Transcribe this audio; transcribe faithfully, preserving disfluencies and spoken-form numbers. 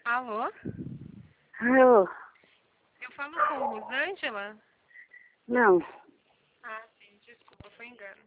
Alô? Alô? Eu falo com Rosângela? Não. Ah, sim, desculpa, foi engano.